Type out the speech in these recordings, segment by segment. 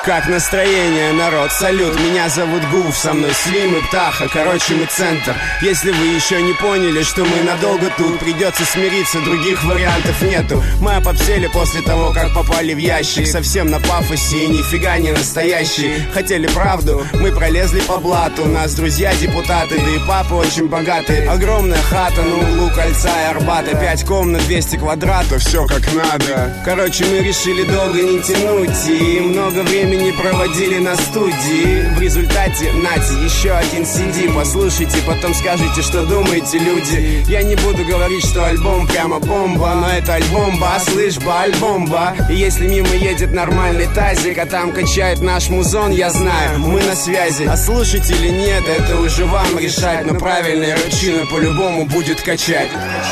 Как настроение, народ? Салют, меня зовут Гуф, со мной Слим и Птаха, короче мы центр. Если вы еще не поняли, что мы надолго тут, придется смириться, других вариантов нету. Мы опопсели после того, как попали в ящик, совсем на пафосе и нифига не настоящие. Хотели правду, мы пролезли по блату, у нас друзья депутаты, да и папа очень богатый. Огромная хата на углу Кольца и Арбата, 5 комнат, 200 квадратов, все как надо. Короче, мы решили долго не тянуть и много времени проводили на студии. В результате, нате, еще один CD. Послушайте, потом скажите, что думаете, люди. Я не буду говорить, что альбом прямо бомба, но это альбомба, слышь, альбомба. И если мимо едет нормальный тазик, а там качает наш музон, я знаю, мы на связи. А слушать или нет, это уже вам решать, но правильная ручина по-любому будет качать.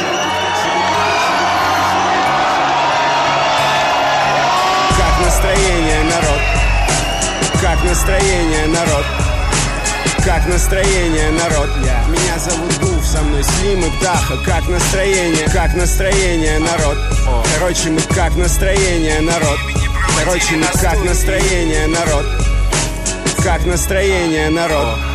Как настроение, народ? Как настроение, народ? Как настроение, народ? Меня зовут Гуф, со мной Слим и Птаха. Как настроение, народ? Короче, мы как настроение, народ? Короче, мы как настроение, народ? Как настроение, народ?